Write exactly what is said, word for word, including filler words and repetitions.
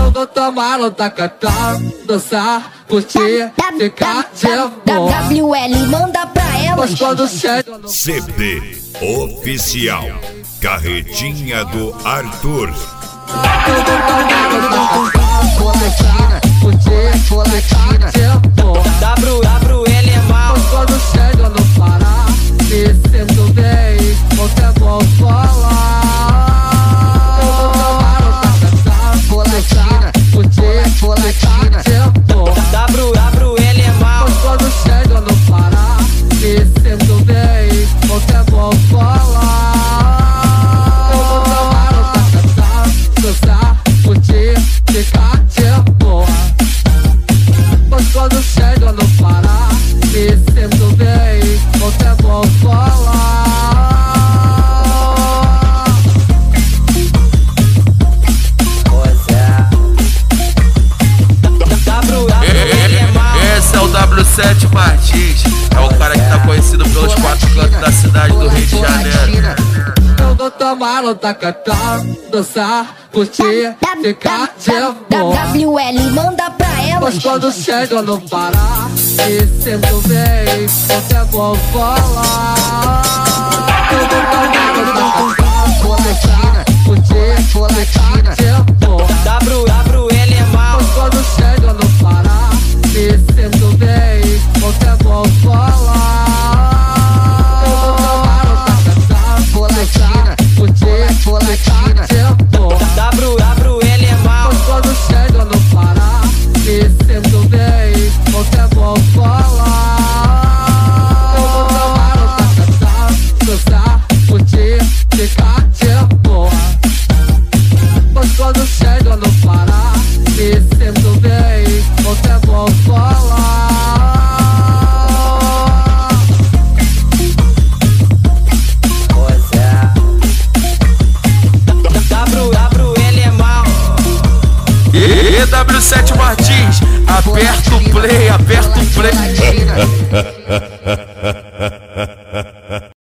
Eu vou tomar no tacatá, dançar, curtir, ficar de boa. W L manda pra ela. Mas quando chega no C D oficial Carretinha do Arthur. eu vou tomar no tacatá, curtir, ficar de boa. W W L é mal. Mas quando chega no Pará, me sinto bem, você é bom falar. Eu vou tomar no tacatá, dançar, curtir, ficar de boa. W W L é mal. Mas quando chega no Pará, me sinto bem, você é bom falar. Eu vou tomar no tacatá, dançar, curtir, ficar de boa. Mas quando chega no Pará, me sinto bem, você é bom falar. Esse é o W sete Martins, é o cara que tá conhecido pelos quatro cantos da cidade do Rio de Janeiro. Eu vou tomar no tacatá, dançar, curtir, ficar de boa. W L manda pra ela. Mas quando chega no Pará, me sinto bem, você é bom falar. Eu vou tomar no tacatá, dançar, curtir, ficar de boa. W W L é mal. Mas quando chega no Pará, me sinto bem, você é bom falar. Eu vou tomar no tacatá, dançar, curtir, ficar de boa. W W L é mal. Mas quando chega no Pará, me sinto bem, você é bom falar. Eu vou tomar no tacatá, dançar, curtir, ficar de boa. Mas quando chega no Pará, me sinto bem, você é bom falar. W W L é mal. E W sete Martins, aperta o play, aperta o play.